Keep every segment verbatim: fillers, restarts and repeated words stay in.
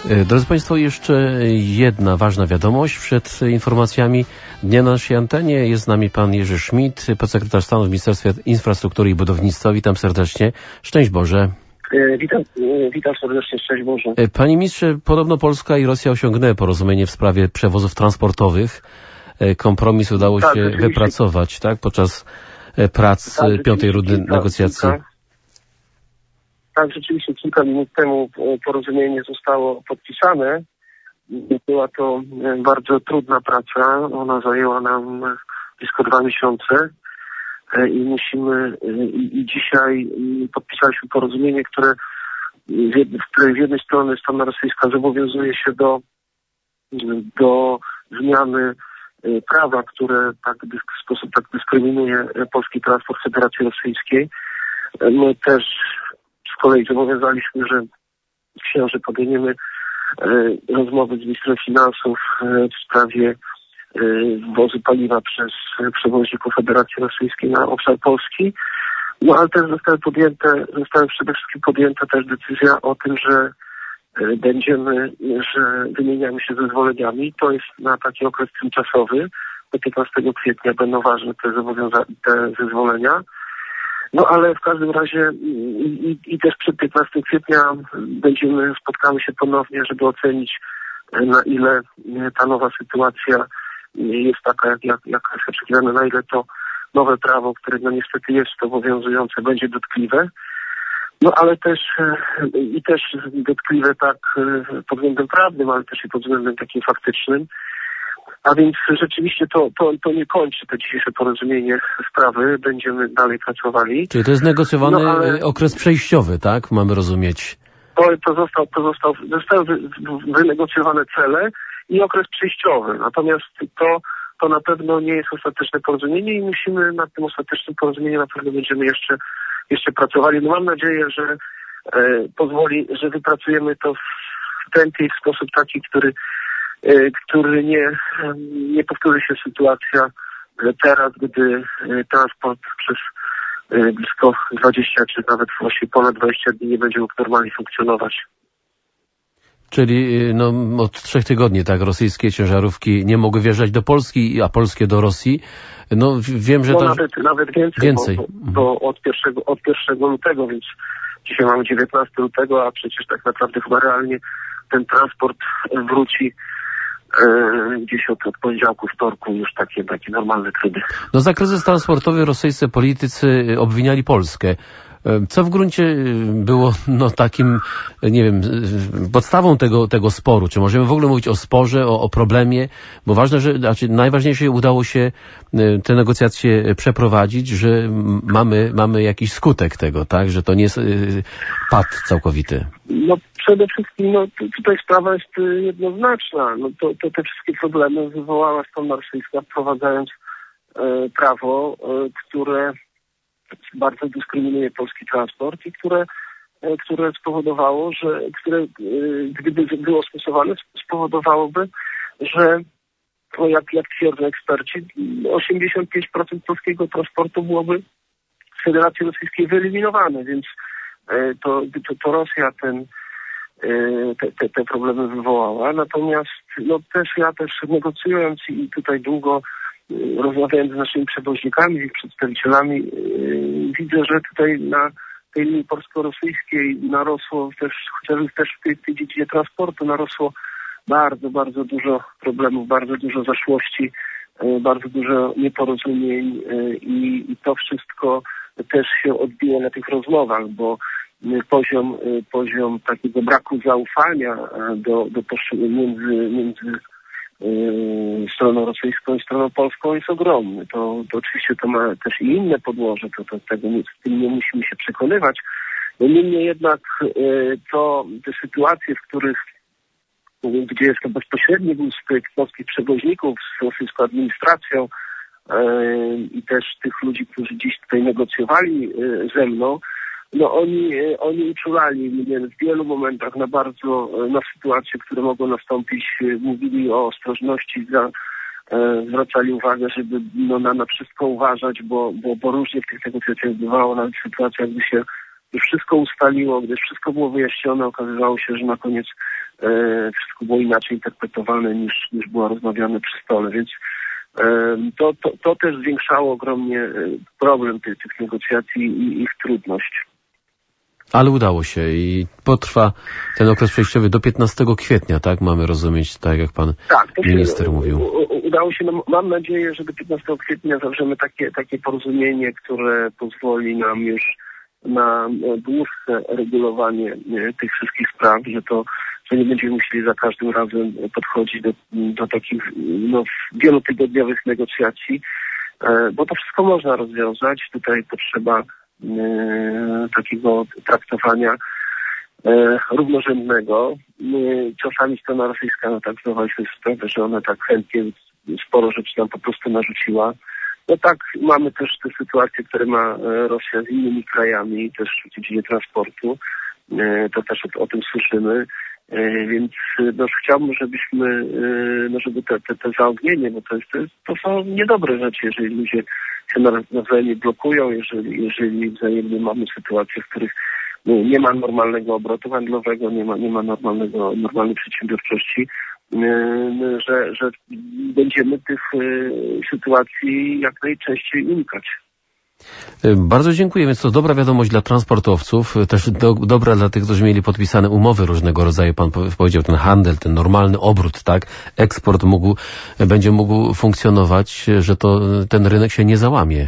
Drodzy Państwo, jeszcze jedna ważna wiadomość przed informacjami dnia na naszej antenie. Jest z nami pan Jerzy Schmidt, podsekretarz stanu w Ministerstwie Infrastruktury i Budownictwa. Witam serdecznie. Szczęść Boże. Witam, witam serdecznie, szczęść Boże. Panie ministrze, podobno Polska i Rosja osiągnęły porozumienie w sprawie przewozów transportowych. Kompromis udało tak, się wypracować, tak, podczas prac tak, piątej rundy kilka, negocjacji. Kilka, tak, rzeczywiście kilka minut temu porozumienie zostało podpisane. Była to bardzo trudna praca. Ona zajęła nam blisko dwa miesiące. I musimy, i, i dzisiaj podpisaliśmy porozumienie, które w której z jednej strony strona rosyjska zobowiązuje się do, do zmiany prawa, które tak, w sposób tak dyskryminuje polski transport Federacji Rosyjskiej. My też z kolei zobowiązaliśmy się, że podejmiemy rozmowy z ministrem finansów w sprawie wwozu paliwa przez przewoźników Federacji Rosyjskiej na obszar Polski. No ale też zostały podjęte, zostały przede wszystkim podjęta też decyzja o tym, że będziemy, że wymieniamy się zezwoleniami. To jest na taki okres tymczasowy. Do piętnastego kwietnia będą ważne te zobowiązania, te zezwolenia. No ale w każdym razie i, i, i też przed piętnastego kwietnia będziemy, spotkamy się ponownie, żeby ocenić, na ile ta nowa sytuacja jest taka, jak, jak, jak jest oczekiwane, na ile to nowe prawo, które no niestety jest obowiązujące, będzie dotkliwe. No ale też i też dotkliwe tak pod względem prawnym, ale też i pod względem takim faktycznym. A więc rzeczywiście to, to, to nie kończy to dzisiejsze porozumienie sprawy. Będziemy dalej pracowali. Czyli to jest negocjowany no, ale... okres przejściowy, tak? Mamy rozumieć. To, to, został, to został, zostały wy, wynegocjowane cele i okres przejściowy. Natomiast to, to na pewno nie jest ostateczne porozumienie i musimy nad tym ostatecznym porozumieniem na pewno będziemy jeszcze, jeszcze pracowali. No mam nadzieję, że e, pozwoli, że wypracujemy to w tempie i w sposób taki, który, e, który nie, nie powtórzy się sytuacja teraz, gdy transport przez blisko dwadzieścia czy nawet właśnie ponad dwadzieścia dni nie będzie mógł normalnie funkcjonować. Czyli no, od trzech tygodni tak rosyjskie ciężarówki nie mogły wjeżdżać do Polski, a polskie do Rosji. No wiem, że no, to... Nawet, nawet więcej, więcej. Bo, bo od, pierwszego, od pierwszego lutego, więc dzisiaj mamy dziewiętnastego lutego, a przecież tak naprawdę chyba realnie ten transport wróci e, gdzieś od, od poniedziałku, wtorku już takie, takie normalne tryby. No za kryzys transportowy rosyjscy politycy obwiniali Polskę. Co w gruncie było no takim, nie wiem, podstawą tego, tego sporu? Czy możemy w ogóle mówić o sporze, o, o problemie? Bo ważne, że, znaczy najważniejsze udało się te negocjacje przeprowadzić, że mamy, mamy jakiś skutek tego, tak? Że to nie jest pad całkowity. No przede wszystkim no, tutaj sprawa jest jednoznaczna. No, to, to te wszystkie problemy wywołała strona rosyjska, wprowadzając e, prawo, e, które bardzo dyskryminuje polski transport i które, które spowodowało, że które gdyby było stosowane, spowodowałoby, że no jak, jak twierdzą eksperci, osiemdziesiąt pięć procent polskiego transportu byłoby z Federacji Rosyjskiej wyeliminowane, więc to, to, to Rosja ten, te, te, te problemy wywołała. Natomiast no też ja też negocjując i tutaj długo rozmawiając z naszymi przewoźnikami, ich przedstawicielami, yy, widzę, że tutaj na tej linii polsko-rosyjskiej narosło też, chociażby też w tej, w tej dziedzinie transportu narosło bardzo, bardzo dużo problemów, bardzo dużo zaszłości, yy, bardzo dużo nieporozumień yy, i, i to wszystko też się odbiło na tych rozmowach, bo yy, poziom, yy, poziom takiego braku zaufania yy, do, do między, między stroną rosyjską i stroną polską jest ogromny. To, to oczywiście to ma też i inne podłoże, to, to tego nie, z tym nie musimy się przekonywać. No niemniej jednak to te sytuacje, w których gdzie jest to bezpośredni był styk polskich przewoźników z rosyjską administracją i też tych ludzi, którzy dziś tutaj negocjowali ze mną, no oni, oni uczulali mnie w wielu momentach na bardzo, na sytuacje, które mogą nastąpić. Mówili o ostrożności, za, e, zwracali uwagę, żeby no, na, na wszystko uważać, bo, bo, bo różnie w tych negocjacjach bywało, nawet w sytuacjach, gdy się już wszystko ustaliło, gdy wszystko było wyjaśnione, okazywało się, że na koniec e, wszystko było inaczej interpretowane niż, niż było rozmawiane przy stole, więc e, to, to, to też zwiększało ogromnie e, problem tych, tych negocjacji i ich trudność. Ale udało się i potrwa ten okres przejściowy do piętnastego kwietnia, tak? Mamy rozumieć, tak jak pan tak, to minister się, mówił. U, udało się, no, mam nadzieję, że do piętnastego kwietnia zawrzemy takie, takie porozumienie, które pozwoli nam już na dłuższe regulowanie tych wszystkich spraw, że to, że nie będziemy musieli za każdym razem podchodzić do, do takich no, wielotygodniowych negocjacji, bo to wszystko można rozwiązać. Tutaj potrzeba e, takiego traktowania e, równorzędnego. My, czasami strona rosyjska, no tak zdawaliśmy sprawę, że ona tak chętnie sporo rzeczy nam po prostu narzuciła. No tak, mamy też te sytuacje, które ma Rosja z innymi krajami, też w dziedzinie transportu. To też o, o tym słyszymy. Więc no, chciałbym, żebyśmy, no, żeby te, te, te zaognienie, bo to, jest, to, jest, to są niedobre rzeczy, jeżeli ludzie się nawzajem blokują, jeżeli, jeżeli wzajemnie mamy sytuacje, w których no, nie ma normalnego obrotu handlowego, nie ma, nie ma normalnego, normalnej przedsiębiorczości, że, że będziemy tych sytuacji jak najczęściej unikać. Bardzo dziękuję, więc to dobra wiadomość dla transportowców, też do, dobra dla tych, którzy mieli podpisane umowy różnego rodzaju, pan powiedział, ten handel, ten normalny obrót, tak, eksport mógł, będzie mógł funkcjonować, że to ten rynek się nie załamie.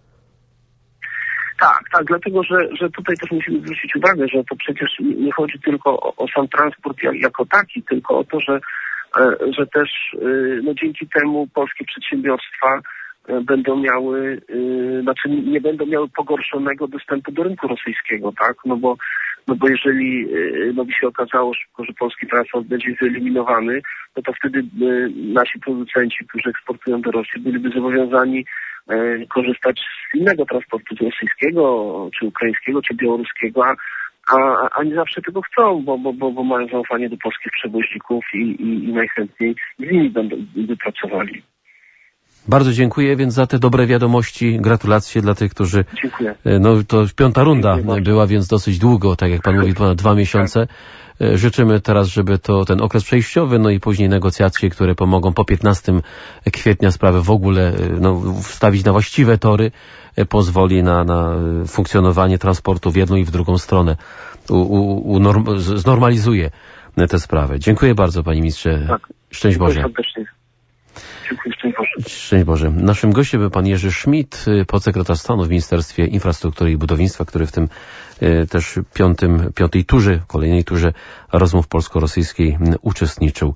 Tak, tak, dlatego, że, że tutaj też musimy zwrócić uwagę, że to przecież nie chodzi tylko o, o sam transport jak, jako taki, tylko o to, że, że też no, dzięki temu polskie przedsiębiorstwa będą miały, yy, znaczy nie będą miały pogorszonego dostępu do rynku rosyjskiego, tak? No bo, no bo jeżeli yy, no by się okazało szybko, że polski transport będzie wyeliminowany, no to wtedy yy, nasi producenci, którzy eksportują do Rosji, byliby zobowiązani yy, korzystać z innego transportu, z rosyjskiego, czy ukraińskiego, czy białoruskiego, a, a, a nie zawsze tego chcą, bo, bo, bo, bo mają zaufanie do polskich przewoźników i, i, i najchętniej z nimi będą by pracowali. Bardzo dziękuję więc za te dobre wiadomości. Gratulacje dla tych, którzy... Dziękuję. No to piąta runda Dziękuję była, więc dosyć długo, tak jak pan mówi, ponad dwa miesiące. Życzymy teraz, żeby to ten okres przejściowy, no i później negocjacje, które pomogą po piętnastego kwietnia sprawę w ogóle no, wstawić na właściwe tory, pozwoli na, na funkcjonowanie transportu w jedną i w drugą stronę. U, u, u norm, znormalizuje tę sprawę. Dziękuję bardzo, panie ministrze. Tak. Szczęść Boże. Serdecznie. Dziękuję, szczęść Boże. Szczęść Boże. Naszym gościem był pan Jerzy Schmidt, podsekretarz stanu w Ministerstwie Infrastruktury i Budownictwa, który w tym y, też piątym, piątej turze, kolejnej turze rozmów polsko-rosyjskiej uczestniczył.